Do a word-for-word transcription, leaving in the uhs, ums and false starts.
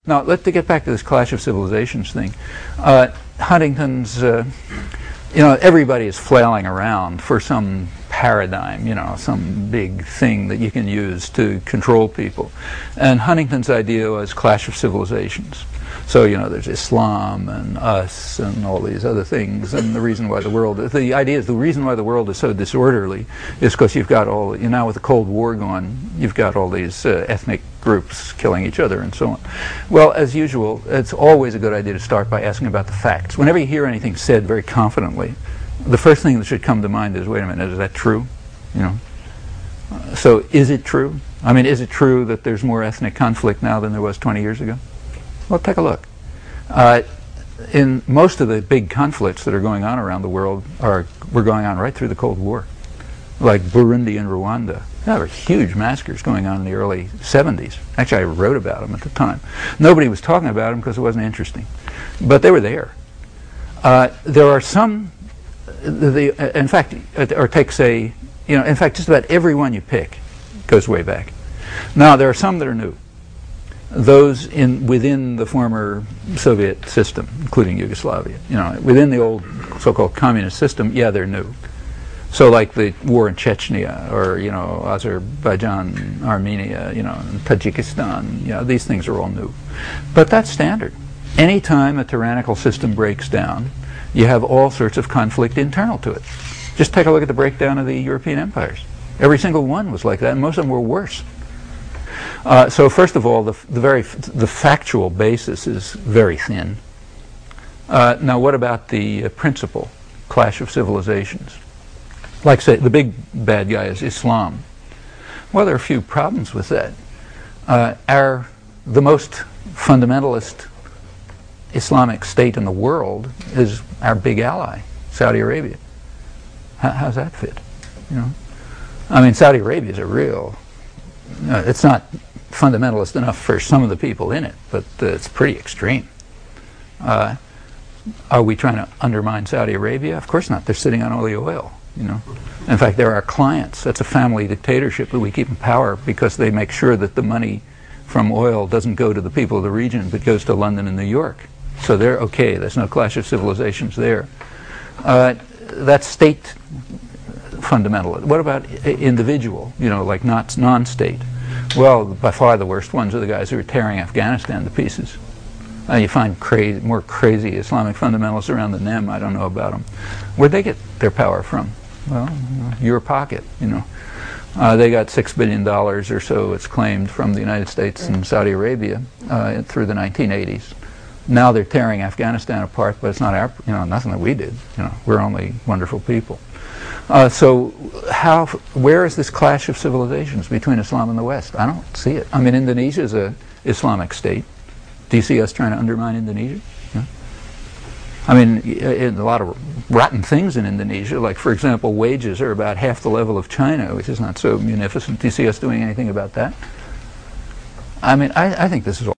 Now, let's get back to this Clash of Civilizations thing. Uh, Huntington's, uh, you know, everybody is flailing around for some paradigm, you know, some big thing that you can use to control people. And Huntington's idea was Clash of Civilizations. So, you know, there's Islam and us and all these other things, and the reason why the world, the idea is the reason why the world is so disorderly is because you've got all, you know, with the Cold War going, you've got all these uh, ethnic groups killing each other and so on. Well, as usual, it's always a good idea to start by asking about the facts. Whenever you hear anything said very confidently, the first thing that should come to mind is, wait a minute, is that true? You know, uh, so is it true? I mean, is it true that there's more ethnic conflict now than there was twenty years ago? Well, take a look. Uh, in most of the big conflicts that are going on around the world are were going on right through the Cold War, like Burundi and Rwanda. There were huge massacres going on in the early seventies. Actually, I wrote about them at the time. Nobody was talking about them because it wasn't interesting, but they were there. Uh, there are some, the, the, in fact, or take say, you know, in fact, just about every one you pick goes way back. Now, there are some that are new. Those in within the former Soviet system, including Yugoslavia, you know, within the old so-called communist system, yeah, they're new. So, like the war in Chechnya, or you know, Azerbaijan, Armenia, you know, and Tajikistan, you know, these things are all new. But that's standard. Anytime a tyrannical system breaks down, you have all sorts of conflict internal to it. Just take a look at the breakdown of the European empires. Every single one was like that, and most of them were worse. Uh, so first of all, the, the very f the factual basis is very thin. Uh, now, what about the uh, principle, Clash of Civilizations? Like, say, the big bad guy is Islam. Well, there are a few problems with that. Uh, our the most fundamentalist Islamic state in the world is our big ally, Saudi Arabia. How how's that fit? You know, I mean, Saudi Arabia is a real. Uh, it's not fundamentalist enough for some of the people in it, but uh, it's pretty extreme. Uh, are we trying to undermine Saudi Arabia? Of course not. They're sitting on all the oil, you know. In fact, they're our clients. That's a family dictatorship that we keep in power because they make sure that the money from oil doesn't go to the people of the region, but goes to London and New York. So they're okay. There's no Clash of Civilizations there. Uh, that's state fundamental. What about individual, you know, like not non-state? Well, by far the worst ones are the guys who are tearing Afghanistan to pieces. Uh, you find crazy, more crazy Islamic fundamentalists around than them. I don't know about them. Where'd they get their power from? Well, your pocket, you know. Uh, they got six billion dollars or so, it's claimed, from the United States and Saudi Arabia uh, through the nineteen eighties. Now they're tearing Afghanistan apart, but it's not our, you know, nothing that we did. You know, we're only wonderful people. Uh, so how, where is this clash of civilizations between Islam and the West? I don't see it. I mean, Indonesia is an Islamic state. Do you see us trying to undermine Indonesia? Yeah. I mean, in a lot of rotten things in Indonesia, like, for example, wages are about half the level of China, which is not so munificent. Do you see us doing anything about that? I mean, I, I think this is all